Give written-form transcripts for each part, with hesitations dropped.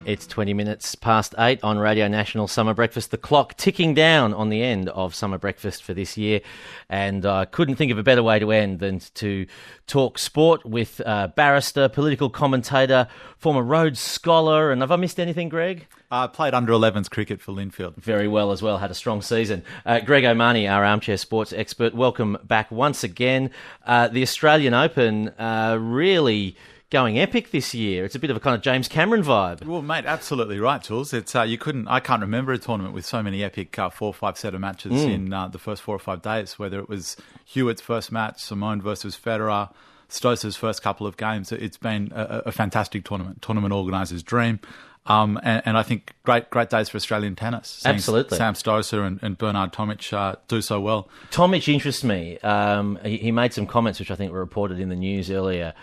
It's 20 minutes past 8 on Radio National Summer Breakfast. The clock ticking down on the end of Summer Breakfast for this year. And I couldn't think of a better way to end than to talk sport with barrister, political commentator, former Rhodes Scholar. And have I missed anything, Greg? Played under-11s cricket for Linfield. Very well as well, had a strong season. Greg O'Mahony, our armchair sports expert, welcome back once again. The Australian Open really going epic this year. It's a bit of a kind of James Cameron vibe. Well, mate, absolutely right, Jules. It's I can't remember a tournament with so many epic 4 or 5 set of matches in the first 4 or 5 days, whether it was Hewitt's first match, Simone versus Federer, Stosur's first couple of games. It's been a fantastic tournament organiser's dream. And I think great days for Australian tennis. Absolutely. Sam Stosur and Bernard Tomic do so well. Tomic interests me. He made some comments which I think were reported in the news earlier,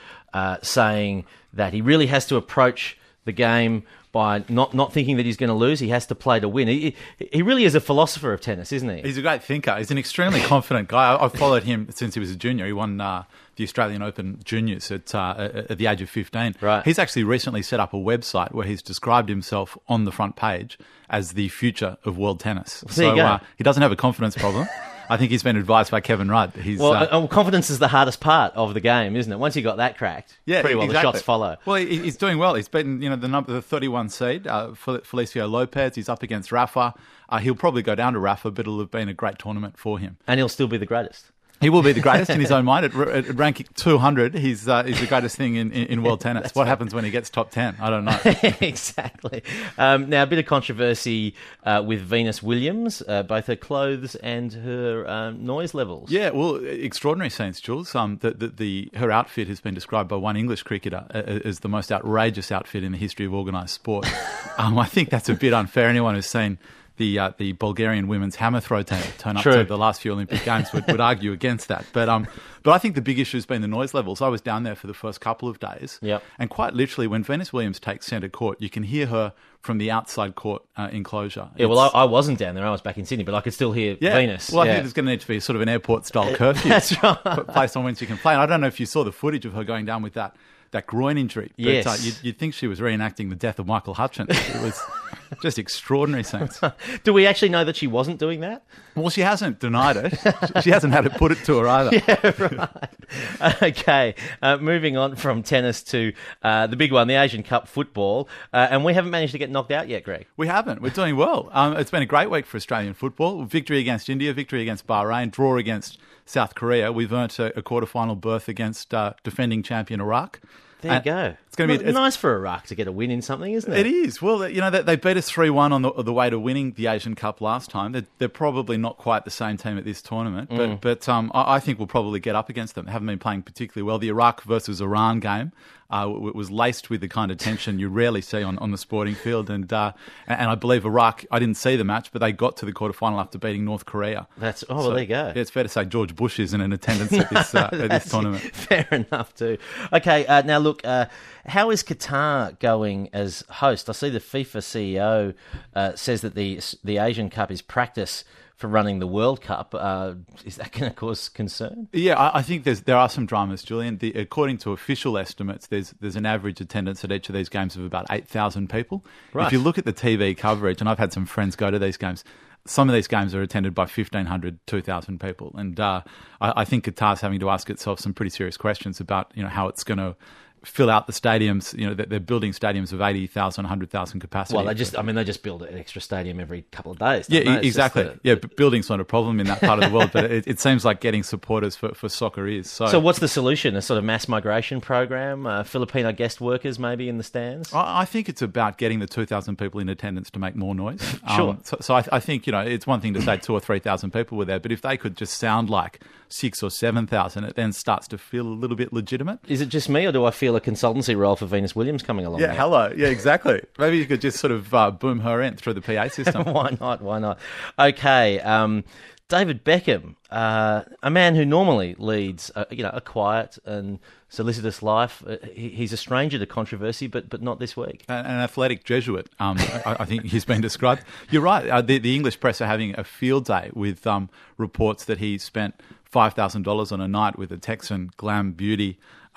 saying that he really has to approach the game by not thinking that he's going to lose. He has to play to win. He really is a philosopher of tennis, isn't he? He's a great thinker. He's an extremely confident guy. I've followed him since he was a junior. He won the Australian Open Juniors at the age of 15. Right. He's actually recently set up a website where he's described himself on the front page as the future of world tennis. There you go. He doesn't have a confidence problem. I think he's been advised by Kevin Rudd. Confidence is the hardest part of the game, isn't it? Once you got that cracked, pretty well exactly. The shots follow. Well, he's doing well. He's beaten the 31 seed, Felicio Lopez. He's up against Rafa. He'll probably go down to Rafa, but it'll have been a great tournament for him. And he'll still be the greatest. He will be the greatest in his own mind. At ranking 200, he's the greatest thing in world tennis. What happens when he gets top 10? I don't know. Exactly. Now, a bit of controversy with Venus Williams, both her clothes and her noise levels. Yeah, well, extraordinary scenes, Jules. Her outfit has been described by one English cricketer as the most outrageous outfit in the history of organised sport. I think that's a bit unfair. Anyone who's seen the Bulgarian women's hammer throw turn up to the last few Olympic Games would argue against that. But I think the big issue has been the noise levels. I was down there for the first couple of days. Yep. And quite literally, when Venus Williams takes centre court, you can hear her from the outside court enclosure. Yeah, well, I wasn't down there. I was back in Sydney, but I could still hear Venus. Well, I think there's going to need to be sort of an airport-style curfew. That's right. Placed on when she can play. And I don't know if you saw the footage of her going down with that groin injury. But yes. You'd think she was reenacting the death of Michael Hutchins. It was just extraordinary scenes. Do we actually know that she wasn't doing that? Well, she hasn't denied it. She hasn't had it put it to her either. Yeah, right. Okay, moving on from tennis to the big one, the Asian Cup football. And we haven't managed to get knocked out yet, Greg. We haven't. We're doing well. It's been a great week for Australian football. Victory against India, victory against Bahrain, draw against South Korea. We've earned a quarter-final berth against defending champion Iraq. There you go. It's going to be nice for Iraq to get a win in something, isn't it? It is. Well, they beat us 3-1 on the way to winning the Asian Cup last time. They're probably not quite the same team at this tournament, but I think we'll probably get up against them. They haven't been playing particularly well. The Iraq versus Iran game was laced with the kind of tension you rarely see on the sporting field, and I believe Iraq. I didn't see the match, but they got to the quarterfinal after beating North Korea. Well, there you go. Yeah, it's fair to say George Bush isn't in attendance at this tournament. Fair enough too. Okay, now look. How is Qatar going as host? I see the FIFA CEO says that the Asian Cup is practice for running the World Cup. Is that going to cause concern? Yeah, I think there are some dramas, Julian. According to official estimates, there's an average attendance at each of these games of about 8,000 people. Right. If you look at the TV coverage, and I've had some friends go to these games, some of these games are attended by 1,500, 2,000 people. And I think Qatar's having to ask itself some pretty serious questions about how it's going to fill out the stadiums. They're building stadiums of 80,000, 100,000 capacity. Well, they just build an extra stadium every couple of days. Yeah, exactly. But building's not a problem in that part of the world, but it seems like getting supporters for soccer is. So what's the solution? A sort of mass migration program? Filipino guest workers maybe in the stands? I think it's about getting the 2,000 people in attendance to make more noise. Sure. So I think, it's one thing to say 2,000 or 3,000 people were there, but if they could just sound like 6,000 or 7,000, it then starts to feel a little bit legitimate. Is it just me, or do I feel a consultancy role for Venus Williams coming along? Yeah, hello. Yeah, exactly. Maybe you could just sort of boom her in through the PA system. Why not? Okay, David Beckham, a man who normally leads a quiet and solicitous life. He's a stranger to controversy, but not this week. An athletic Jesuit, I think he's been described. You're right. The English press are having a field day with reports that he spent $5,000 on a night with a Texan glam beauty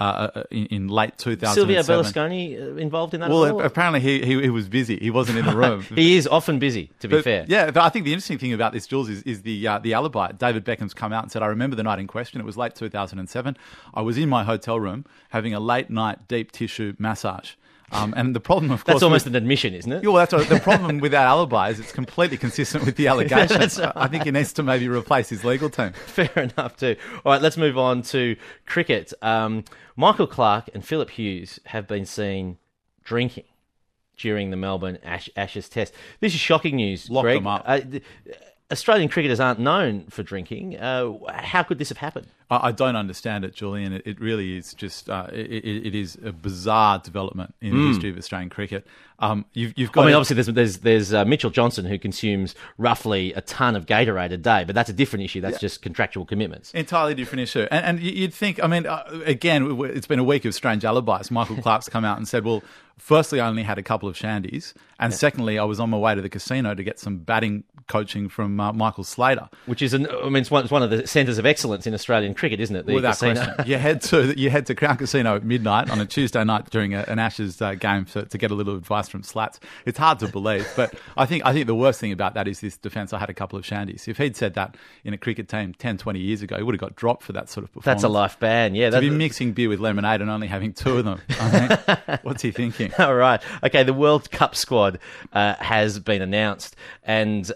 in late 2007. Silvio Berlusconi involved in that? Well, apparently he was busy. He wasn't in the room. He is often busy, to be fair. Yeah, but I think the interesting thing about this, Jules, is the alibi. David Beckham's come out and said, I remember the night in question. It was late 2007. I was in my hotel room having a late night deep tissue massage. And the problem, of course... That's almost an admission, isn't it? Yeah, well, the problem with that alibi is it's completely consistent with the allegations. Right. I think he needs to maybe replace his legal team. Fair enough, too. All right, let's move on to cricket. Michael Clarke and Philip Hughes have been seen drinking during the Melbourne Ashes Test. This is shocking news, Lock Greg. them up. Australian cricketers aren't known for drinking. How could this have happened? I don't understand it, Julian. It really is just it is a bizarre development in the history of Australian cricket. You've got. I mean, obviously, there's Mitchell Johnson who consumes roughly a ton of Gatorade a day, but that's a different issue. That's just contractual commitments. Entirely different issue. And you'd think, I mean, again, it's been a week of strange alibis. Michael Clarke's come out and said, well, firstly, I only had a couple of shandies. And secondly, I was on my way to the casino to get some batting coaching from Michael Slater. Which is, it's one of the centres of excellence in Australian cricket, isn't it? The Without casino. question. You head to Crown Casino at midnight on a Tuesday night during an Ashes game to get a little advice from Slats. It's hard to believe, but I think the worst thing about that is this defence. I had a couple of shandies. If he'd said that in a cricket team 10, 20 years ago, he would have got dropped for that sort of performance. That's a life ban, yeah. To be mixing beer with lemonade and only having two of them. I mean, what's he thinking? All right. Okay, the World Cup squad has been announced, and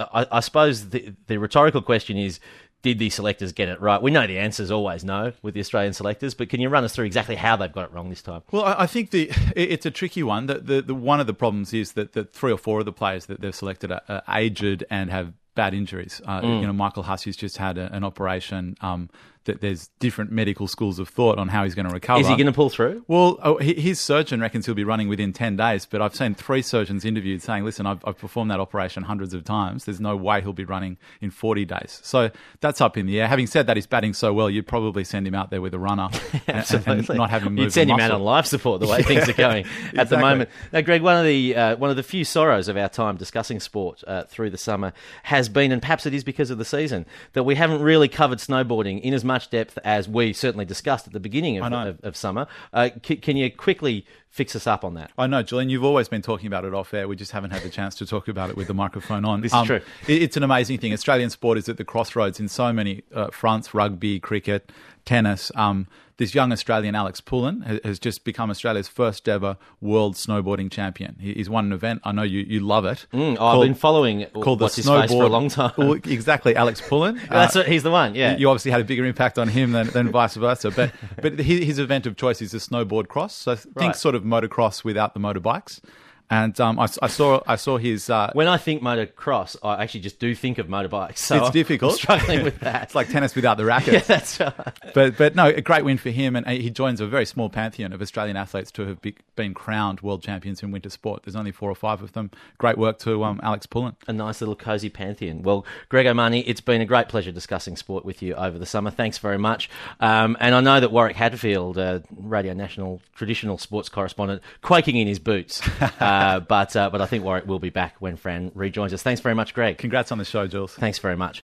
I suppose the rhetorical question is, did the selectors get it right? We know the answers always no with the Australian selectors, but can you run us through exactly how they've got it wrong this time? Well, I think it's a tricky one. The one of the problems is that the three or four of the players that they've selected are aged and have bad injuries. Michael Hussey's just had an operation. That there's different medical schools of thought on how he's going to recover. Is he going to pull through? Well, his surgeon reckons he'll be running within 10 days, but I've seen 3 surgeons interviewed saying, listen, I've performed that operation hundreds of times. There's no way he'll be running in 40 days. So that's up in the air. Having said that, he's batting so well, you'd probably send him out there with a runner and not have him move. You'd send him out on life support the way things are going at the moment. Now, Greg, one of the few sorrows of our time discussing sport through the summer has been, and perhaps it is because of the season, that we haven't really covered snowboarding in as much depth as we certainly discussed at the beginning of summer. Can you quickly fix us up on that? I know, Julian, you've always been talking about it off air. We just haven't had the chance to talk about it with the microphone on. This is true. It's an amazing thing. Australian sport is at the crossroads in so many fronts: rugby, cricket, tennis. This young Australian, Alex Pullen, has just become Australia's first ever world snowboarding champion. He's won an event. I know you love it. I've been following what's his face for a long time. Well, exactly, Alex Pullen. He's the one, yeah. You obviously had a bigger impact on him than vice versa. But his event of choice is a snowboard cross. So think sort of motocross without the motorbikes. And I saw his... when I think motocross, I actually just do think of motorbikes. So it's difficult. I'm struggling with that. It's like tennis without the rackets. Yeah, that's right. But no, a great win for him. And he joins a very small pantheon of Australian athletes to have been crowned world champions in winter sport. There's only 4 or 5 of them. Great work to Alex Pullen. A nice little cosy pantheon. Well, Greg O'Mahony, it's been a great pleasure discussing sport with you over the summer. Thanks very much. And I know that Warwick Hadfield, Radio National traditional sports correspondent, quaking in his boots. But I think Warwick will be back when Fran rejoins us. Thanks very much, Greg. Congrats on the show, Jules. Thanks very much.